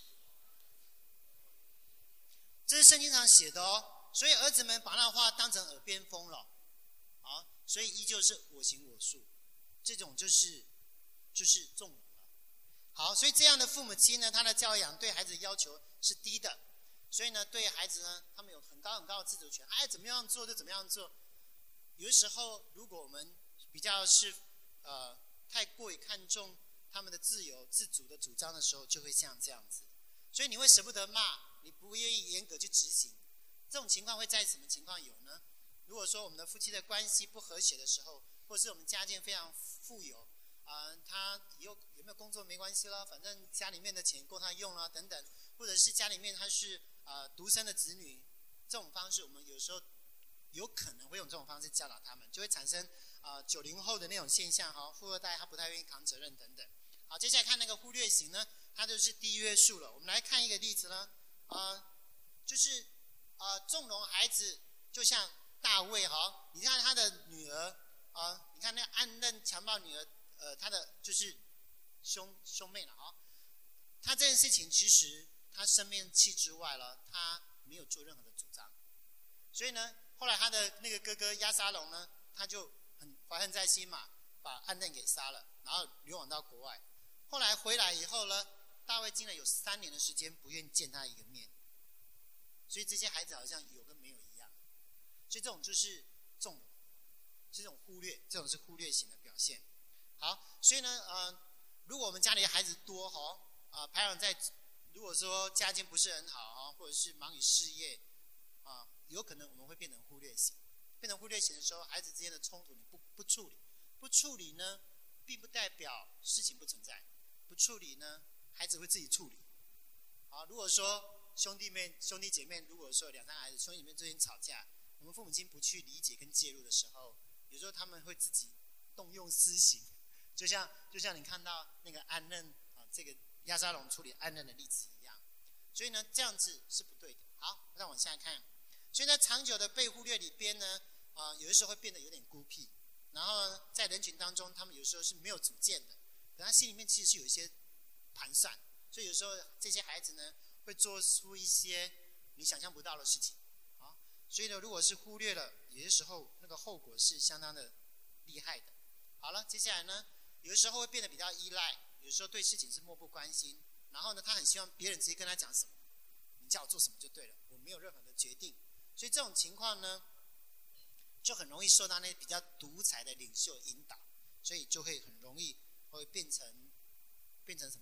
这是圣经上写的哦。所以儿子们把那话当成耳边风了，好，所以依旧是我行我素，这种就是就是纵容了。好，所以这样的父母亲呢，他的教养对孩子的要求是低的。所以呢，对孩子呢，他们有很高很高的自主权，爱怎么样做就怎么样做。有的时候，如果我们比较是呃太过于看重他们的自由、自主的主张的时候，就会像这样子。所以你会舍不得骂，你不愿意严格去执行。这种情况会在什么情况有呢？如果说我们的夫妻的关系不和谐的时候，或是我们家境非常富有，啊、呃，他以后有没有工作没关系了，反正家里面的钱够他用了等等，或者是家里面他是。呃，独生的子女，这种方式我们有时候有可能会用这种方式教导他们，就会产生呃九零后的那种现象哈，富二代他不太愿意扛责任等等。好，接下来看那个忽略型呢，它就是低约束了。我们来看一个例子呢，呃，就是呃纵容孩子，就像大卫哈，你看他的女儿啊、呃，你看那个暗嫩强暴女儿，呃，他的就是兄兄妹了哈，他这件事情其实。他生面气之外了，他没有做任何的主张，所以呢，后来他的那个哥哥押沙龙呢，他就很怀恨在心嘛，把暗嫩给杀了，然后流亡到国外。后来回来以后呢，大卫经了有三年的时间不愿意见他一个面，所以这些孩子好像有跟没有一样。所以这种就是纵容，这种忽略，这种是忽略型的表现。好，所以呢，呃，如果我们家里的孩子多哈，啊、呃，排行在。如果说家境不是很好啊，或者是忙于事业啊，有可能我们会变成忽略型。变成忽略型的时候，孩子之间的冲突你不不处理，不处理呢，并不代表事情不存在。不处理呢，孩子会自己处理。好，如果说兄弟妹、兄弟姐妹，如果说有两三个孩子，兄弟姐妹之间吵架，我们父母亲不去理解跟介入的时候，有时候他们会自己动用私刑。就像就像你看到那个安嫩啊，这个。押沙龙处理暗嫩的例子一样，所以呢，这样子是不对的。好，再往下看。所以在长久的被忽略里边呢，啊、呃，有的时候会变得有点孤僻，然后呢，在人群当中，他们有时候是没有主见的，可他心里面其实是有一些盘算，所以有时候这些孩子呢，会做出一些你想象不到的事情。啊，所以呢，如果是忽略了，有些时候那个后果是相当的厉害的。好了，接下来呢，有的时候会变得比较依赖。有时候对事情是漠不关心，然后呢，他很希望别人直接跟他讲什么，你叫我做什么就对了，我没有任何的决定。所以这种情况呢，就很容易受到那些比较独裁的领袖引导，所以就会很容易会变成变成什么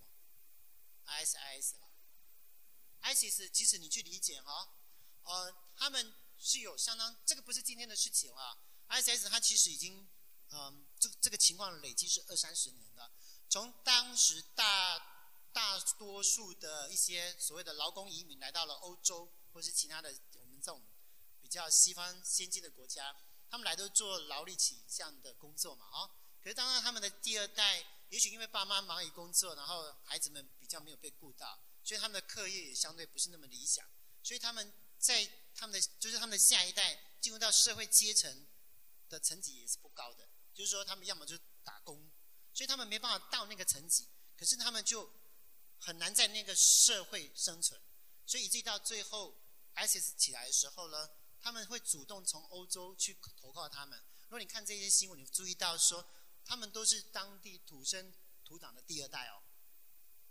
I S I S 了。I S I S 即使你去理解哈，呃，他们是有相当，这个不是今天的事情啊。I S I S 它其实已经，嗯、呃，这这个情况的累积是二三十年的。从当时大大多数的一些所谓的劳工移民来到了欧洲，或是其他的我们这种比较西方先进的国家，他们来都做劳力倾向的工作嘛，啊，可是当然他们的第二代，也许因为爸妈忙于工作，然后孩子们比较没有被顾到，所以他们的课业也相对不是那么理想，所以他们在他们的就是他们的下一代进入到社会阶层的层级也是不高的，就是说他们要么就打工。所以他们没办法到那个层级，可是他们就很难在那个社会生存，所以以至于到最后 I S I S 起来的时候呢，他们会主动从欧洲去投靠他们。如果你看这些新闻，你注意到说，他们都是当地土生土长的第二代哦，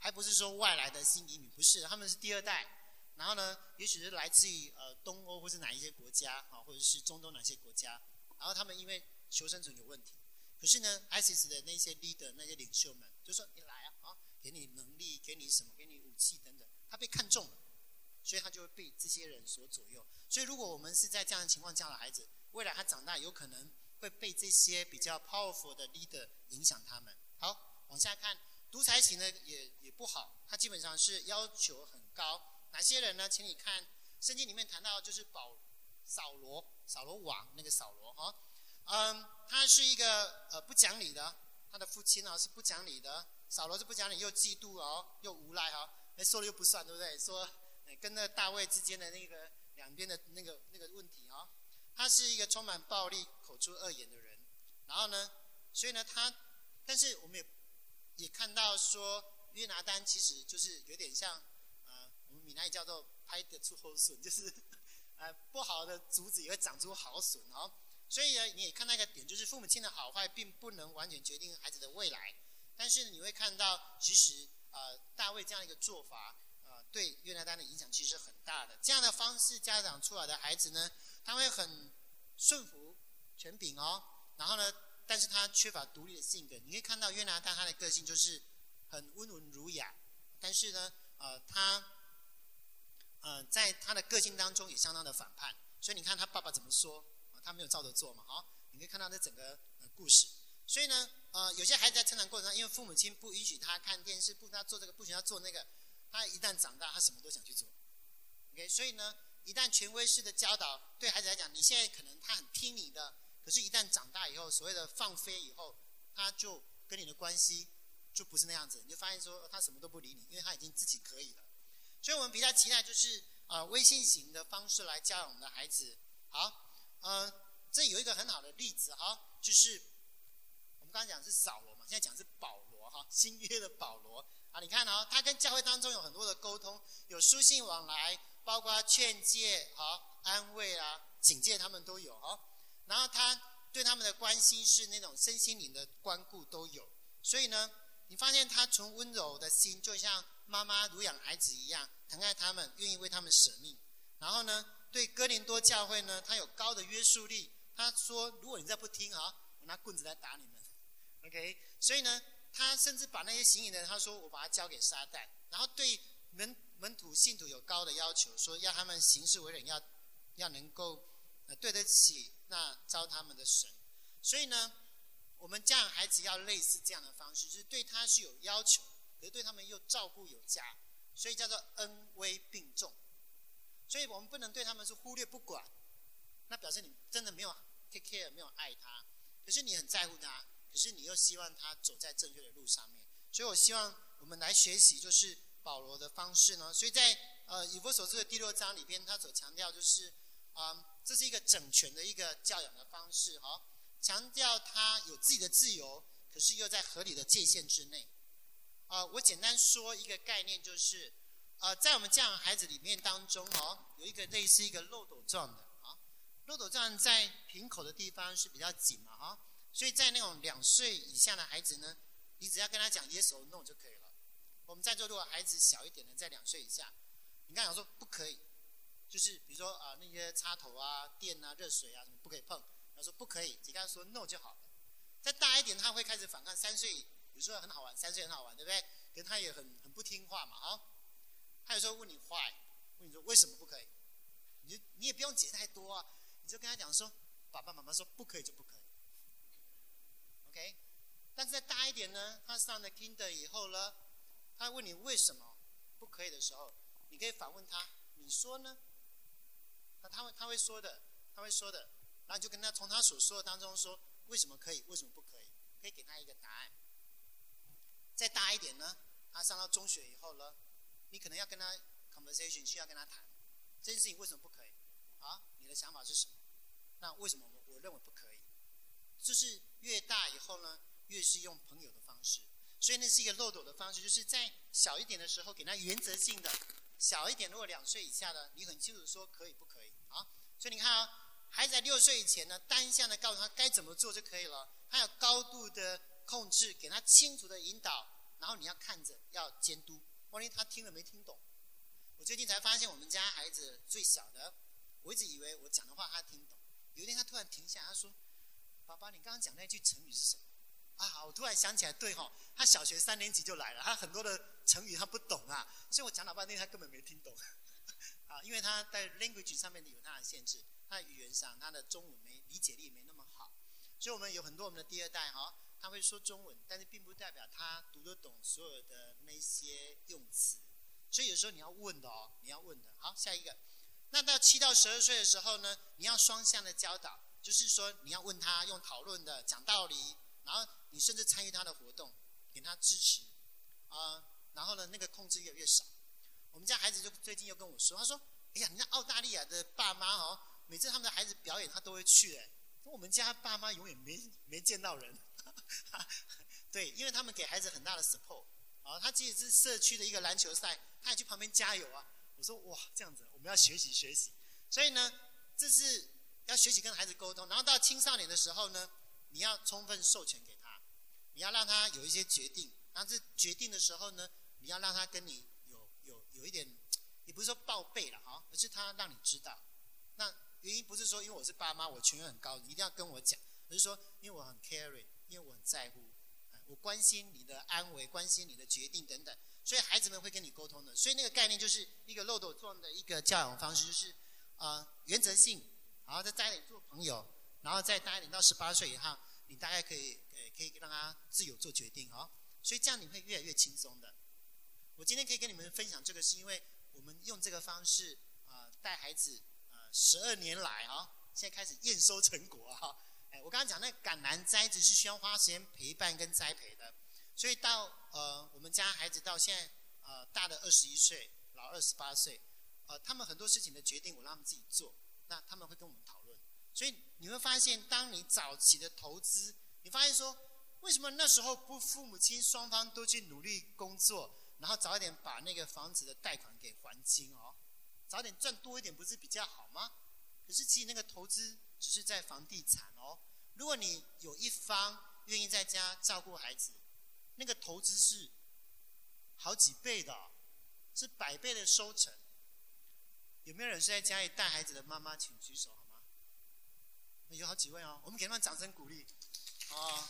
还不是说外来的新移民，不是，他们是第二代。然后呢，也许是来自于呃东欧或是哪一些国家啊，或者是中东哪些国家。然后他们因为求生存有问题，可是呢 ，ISIS 的那些 leader 那些领袖们就说你来啊，啊，给你能力，给你什么，给你武器等等，他被看中了，所以他就会被这些人所左右。所以如果我们是在这样的情况下的孩子，未来他长大有可能会被这些比较 powerful 的 leader 影响他们。好，往下看，独裁型呢也也不好，他基本上是要求很高。哪些人呢？请你看圣经里面谈到，就是保扫罗，扫罗王那个扫罗哈，嗯，他是一个呃不讲理的，他的父亲啊是不讲理的，扫罗是不讲理，又嫉妒哦，又无赖哈，哎说了又不算，对不对？说跟那大卫之间的那个两边的那个那个问题啊，他是一个充满暴力、口出恶言的人。然后呢，所以呢他，但是我们也也看到说，约拿单其实就是有点像。闽南语叫做拍得出好笋，就是呃不好的竹子也会长出好笋哦。所以呢，你也看到一个点，就是父母亲的好坏并不能完全决定孩子的未来。但是你会看到，其实呃大卫这样一个做法，呃对约拿单的影响其实很大的。这样的方式家长出来的孩子呢，他会很顺服权柄哦。然后呢，但是他缺乏独立的性格。你可以看到约拿单他的个性就是很温文儒雅，但是呢，呃他。呃，在他的个性当中也相当的反叛，所以你看他爸爸怎么说，呃、他没有照着做嘛，好，你可以看到这整个、呃、故事。所以呢，呃，有些孩子在成长过程中，因为父母亲不允许他看电视，不允许他做这个，不允许他做那个，他一旦长大，他什么都想去做。OK， 所以呢，一旦权威式的教导对孩子来讲，你现在可能他很听你的，可是一旦长大以后，所谓的放飞以后，他就跟你的关系就不是那样子，你就发现说他什么都不理你，因为他已经自己可以了。所以我们比较期待就是呃微信型的方式来教养我们的孩子。好，呃，这有一个很好的例子哈，就是我们刚才讲是扫罗嘛，现在讲是保罗哈，新约的保罗啊，你看啊，他跟教会当中有很多的沟通，有书信往来，包括劝诫、好安慰啊、警戒他们都有哈。然后他对他们的关心是那种身心灵的关顾都有，所以呢，你发现他从温柔的心，就像妈妈乳养孩子一样，疼爱他们，愿意为他们舍命。然后呢，对哥林多教会呢，他有高的约束力。他说，如果你再不听啊，我拿棍子来打你们。OK， 所以呢，他甚至把那些行淫的人，他说我把他交给撒旦。然后对门门徒信徒有高的要求，说要他们行事为人要要能够呃对得起那招他们的神。所以呢，我们教养孩子要类似这样的方式，就是对他是有要求，可是对他们又照顾有加，所以叫做恩威并重。所以我们不能对他们是忽略不管，那表示你真的没有 take care， 没有爱他。可是你很在乎他，可是你又希望他走在正确的路上面。所以我希望我们来学习就是保罗的方式呢。所以在呃以弗所书的第六章里边，他所强调就是啊、呃，这是一个整全的一个教养的方式哈，强调他有自己的自由，可是又在合理的界限之内。啊、呃，我简单说一个概念，就是呃，在我们教养孩子里面当中哦，有一个类似一个漏斗状的啊，漏斗状在瓶口的地方是比较紧嘛哈，所以在那种两岁以下的孩子呢，你只要跟他讲 yes or no 就可以了。我们在座如果孩子小一点的，在两岁以下，你刚讲说不可以，就是比如说啊、呃、那些插头啊、电啊、热水啊什么不可以碰，他说不可以，只跟他说 no 就好了。再大一点，他会开始反抗。三岁，有时候很好玩，三岁很好玩，对不对？可是他也很很不听话嘛，啊，他有时候问你 why， 问你说为什么不可以，你就你也不用解太多啊，你就跟他讲说，爸爸妈妈说不可以就不可以 ，OK？ 但是再大一点呢，他上了 Kinder 以后呢，他问你为什么不可以的时候，你可以反问他，你说呢？那他会他会说的，他会说的，然后你就跟他从他所说的当中说为什么可以，为什么不可以，可以给他一个答案。再大一点呢，他上到中学以后呢，你可能要跟他 conversation， 需要跟他谈这件事情为什么不可以啊？你的想法是什么？那为什么我我认为不可以？就是越大以后呢，越是用朋友的方式，所以那是一个漏斗的方式，就是在小一点的时候给他原则性的，小一点如果两岁以下的，你很清楚说可以不可以啊？所以你看啊，孩子在六岁以前呢，单向的告诉他该怎么做就可以了，他有高度的控制，给他清楚的引导， 然后你要看着，要监督，万一他听了没听懂。我最近才发现，我们家孩子最小的，我一直以为我讲的话他听懂。有一天他突然停下，他说：“爸爸，你刚刚讲那句成语是什么？”啊，我突然想起来，对哈，他小学三年级就来了，他很多的成语他不懂啊，所以我讲老半天他根本没听懂。啊，因为他在 language 上面有他的限制，他的语言上他的中文没理解力没那么好，所以我们有很多我们的第二代哈，他会说中文，但是并不代表他读得懂所有的那些用词，所以有时候你要问的哦，你要问的。好，下一个。那到七到十二岁的时候呢，你要双向的教导，就是说你要问他，用讨论的讲道理，然后你甚至参与他的活动，给他支持啊、呃，然后呢，那个控制越来越少。我们家孩子就最近又跟我说，他说：“哎呀，人家澳大利亚的爸妈哦，每次他们的孩子表演他都会去，哎，我们家爸妈永远没没见到人。”对，因为他们给孩子很大的 support 啊，他即使是社区的一个篮球赛，他也去旁边加油啊。我说哇，这样子我们要学习学习。所以呢，这是要学习跟孩子沟通。然后到青少年的时候呢，你要充分授权给他，你要让他有一些决定。然后这决定的时候呢，你要让他跟你有有有一点，也不是说报备了哈，而是他让你知道。那原因不是说因为我是爸妈我权威很高，你一定要跟我讲，而是说因为我很 caring， 因为我很在乎，我关心你的安危，关心你的决定等等。所以孩子们会跟你沟通的。所以那个概念就是一个漏斗状的一个教养方式，就是呃原则性，然后再大一点做朋友，然后再大一点到十八岁以后，你大概可以呃可以让他自由做决定哦。所以这样你会越来越轻松的。我今天可以跟你们分享这个，是因为我们用这个方式啊、呃、带孩子呃十二年来啊、哦，现在开始验收成果哈、哦。哎，我刚刚讲那个橄榄栽植是需要花时间陪伴跟栽培的。所以到呃我们家孩子到现在呃大的二十一岁，老二十八岁，呃他们很多事情的决定我让他们自己做，那他们会跟我们讨论。所以你会发现，当你早期的投资，你发现说，为什么那时候不父母亲双方都去努力工作，然后早一点把那个房子的贷款给还清哦，早点赚多一点不是比较好吗？可是其实那个投资只是在房地产哦，如果你有一方愿意在家照顾孩子，那个投资是好几倍的、哦，是百倍的收成。有没有人是在家里带孩子的妈妈？请举手好吗？有好几位哦，我们给他们掌声鼓励。哦，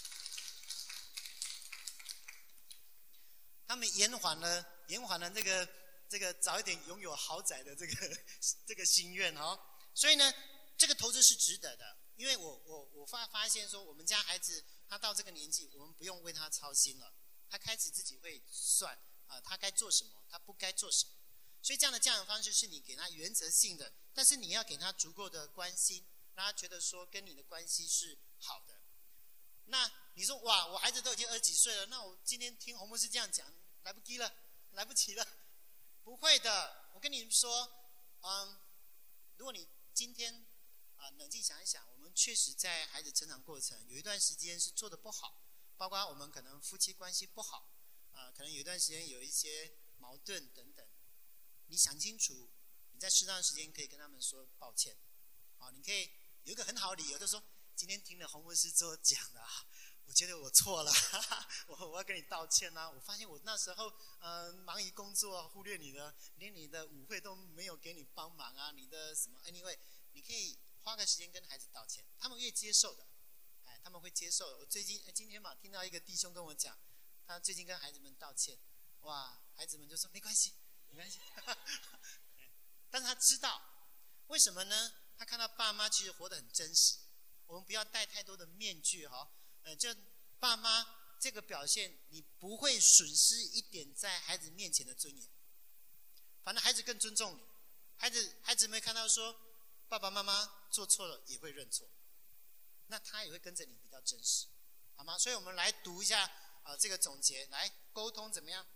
他们延缓了延缓了这个这个早一点拥有豪宅的这个这个心愿哦。所以呢，这个投资是值得的，因为我我我发发现说，我们家孩子他到这个年纪，我们不用为他操心了，他开始自己会算啊、呃，他该做什么，他不该做什么。所以这样的教养方式是你给他原则性的，但是你要给他足够的关心，让他觉得说跟你的关系是好的。那你说哇，我孩子都已经二十几岁了，那我今天听洪牧师这样讲，来不及了，来不及了。不会的，我跟你说，嗯，如果你今天啊、呃、冷静想一想，我们确实在孩子成长过程有一段时间是做得不好，包括我们可能夫妻关系不好，啊、呃，可能有一段时间有一些矛盾等等。你想清楚，你在适当的时间可以跟他们说抱歉，啊，你可以有一个很好的理由，就是说今天听了洪牧师之后讲的，我觉得我错了，哈哈，我我要跟你道歉啊！我发现我那时候呃忙于工作，忽略你的，连你的舞会都没有给你帮忙啊，你的什么 anyway， 你可以花个时间跟孩子道歉，他们会接受的，哎，他们会接受的。我最近今天嘛听到一个弟兄跟我讲，他最近跟孩子们道歉，哇，孩子们就说没关系。没关系，但是他知道为什么呢？他看到爸妈其实活得很真实。我们不要戴太多的面具哈、哦，呃，就爸妈这个表现，你不会损失一点在孩子面前的尊严。反正孩子更尊重你，孩子孩子没看到说爸爸妈妈做错了也会认错，那他也会跟着你比较真实，好吗？所以我们来读一下啊、呃、这个总结，来沟通怎么样？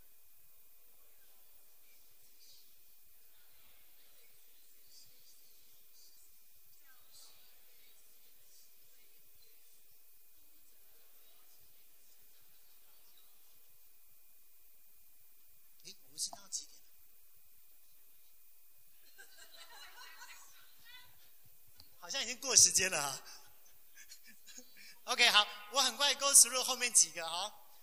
我们是到几点了？好像已经过时间了哈。OK， 好，我很快 go through 后面几个哈。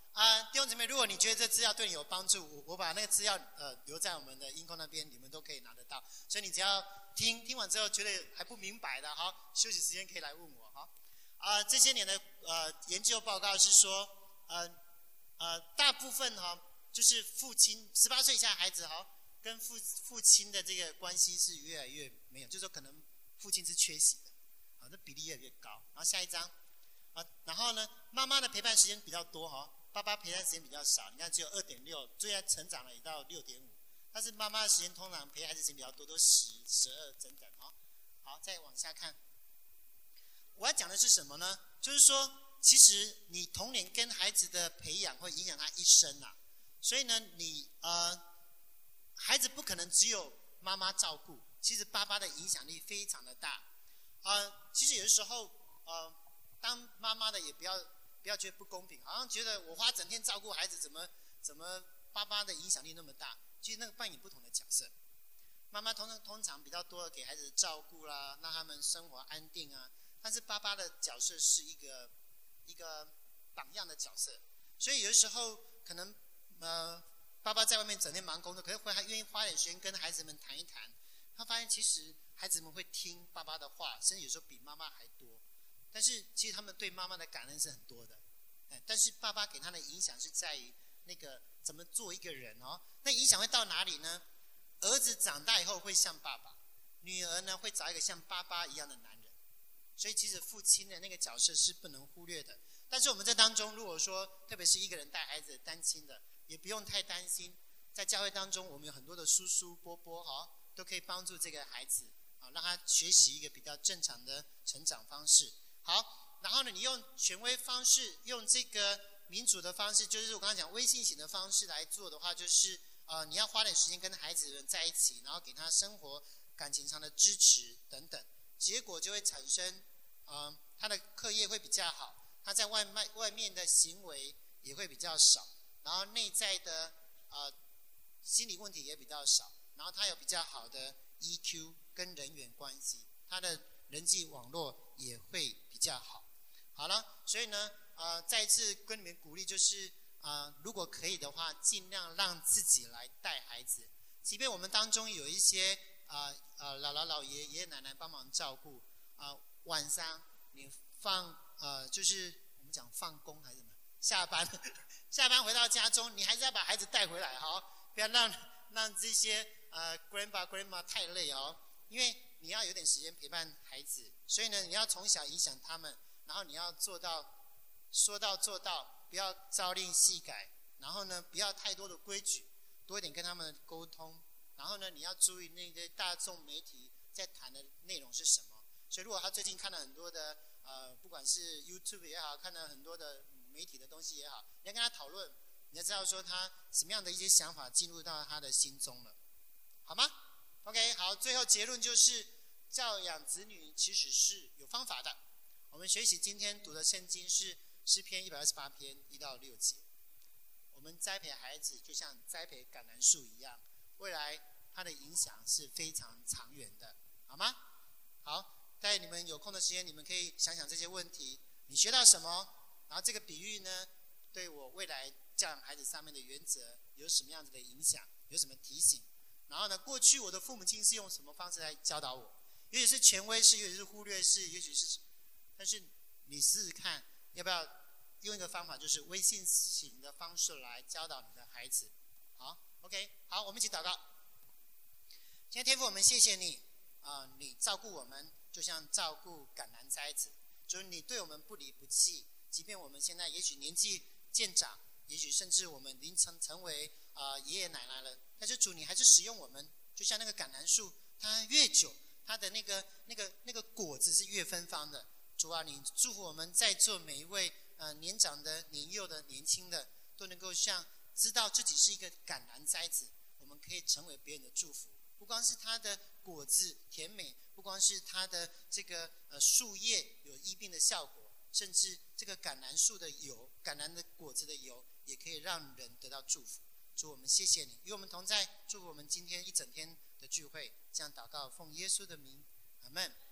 啊，弟兄姊妹，如果你觉得这资料对你有帮助，我我把那个资料呃留在我们的音控那边，你们都可以拿得到。所以你只要听听完之后觉得还不明白的，好，休息时间可以来问我哈。啊，这些年的呃研究报告是说，呃呃，大部分哈、哦、就是父亲十八岁以下的孩子哈、哦，跟父父亲的这个关系是越来越没有，就是说可能父亲是缺席的，啊，这比例越来越高。然后下一章，啊，然后呢，妈妈的陪伴时间比较多哈、哦。爸爸陪伴时间比较少，你看只有 二点六， 最近成长了也到 六点五， 但是妈妈的时间通常陪孩子时间比较多，都十、十二等等哈。好，再往下看，我要讲的是什么呢？就是说，其实你童年跟孩子的培养会影响他一生啊，所以呢，你呃，孩子不可能只有妈妈照顾，其实爸爸的影响力非常的大啊、呃。其实有的时候呃，当妈妈的也不要。不要觉得不公平，好像觉得我花整天照顾孩子，怎么怎么爸爸的影响力那么大？其实那个扮演不同的角色。妈妈通常通常比较多的给孩子照顾啦，让他们生活安定啊。但是爸爸的角色是一个一个榜样的角色，所以有的时候可能呃爸爸在外面整天忙工作，可是会还愿意花点时间跟孩子们谈一谈。他发现其实孩子们会听爸爸的话，甚至有时候比妈妈还多。但是其实他们对妈妈的感恩是很多的，但是爸爸给他的影响是在于那个怎么做一个人哦。那影响会到哪里呢？儿子长大以后会像爸爸，女儿呢会找一个像爸爸一样的男人。所以其实父亲的那个角色是不能忽略的。但是我们这当中，如果说特别是一个人带孩子单亲的，也不用太担心。在教会当中，我们有很多的叔叔伯伯哈、哦，都可以帮助这个孩子啊，让他学习一个比较正常的成长方式。好，然后呢，你用权威方式，用这个民主的方式，就是我刚刚讲微信型的方式来做的话，就是呃，你要花点时间跟孩子们在一起，然后给他生活感情上的支持等等，结果就会产生，呃，他的课业会比较好，他在外卖外面的行为也会比较少，然后内在的呃心理问题也比较少，然后他有比较好的 E Q 跟人缘关系，他的人际网络也会比较好。好了，所以呢，呃，再一次跟你们鼓励，就是呃，如果可以的话，尽量让自己来带孩子。即便我们当中有一些呃呃姥姥姥爷、爷爷奶奶帮忙照顾，啊、呃，晚上你放呃，就是我们讲放工还是什么，下班下班回到家中，你还是要把孩子带回来，好，不要让让这些呃 grandpa grandma 太累哦，因为你要有点时间陪伴孩子，所以呢，你要从小影响他们，然后你要做到说到做到，不要朝令夕改，然后呢，不要太多的规矩，多一点跟他们沟通，然后呢，你要注意那些大众媒体在谈的内容是什么。所以，如果他最近看了很多的呃，不管是 YouTube 也好，看了很多的媒体的东西也好，你要跟他讨论，你要知道说他什么样的一些想法进入到他的心中了，好吗？ OK， 好，最后结论就是教养子女其实是有方法的。我们学习今天读的圣经是诗篇一百二十八篇一到六节。我们栽培孩子就像栽培橄榄树一样，未来它的影响是非常长远的，好吗？好，在你们有空的时间，你们可以想想这些问题，你学到什么？然后这个比喻呢，对我未来教养孩子上面的原则有什么样子的影响？有什么提醒？然后呢，过去我的父母亲是用什么方式来教导我？也许是权威式，也许是忽略式，也许是……但是你试试看，要不要用一个方法，就是微信型的方式来教导你的孩子？好 ，OK， 好，我们一起祷告。今天天父，我们谢谢你啊、呃，你照顾我们，就像照顾橄榄栽子，就是你对我们不离不弃，即便我们现在也许年纪渐长，也许甚至我们已经成成为啊、呃、爷爷奶奶了。但是主，你还是使用我们，就像那个橄榄树，它越久，它的那个那个那个果子是越芬芳的。主啊，你祝福我们在座每一位呃年长的、年幼的、年轻的，都能够像知道自己是一个橄榄栽子，我们可以成为别人的祝福。不光是它的果子甜美，不光是它的这个呃树叶有医病的效果，甚至这个橄榄树的油、橄榄的果子的油，也可以让人得到祝福。主，我们谢谢你，与我们同在，祝福我们今天一整天的聚会。这样祷告，奉耶稣的名，阿们。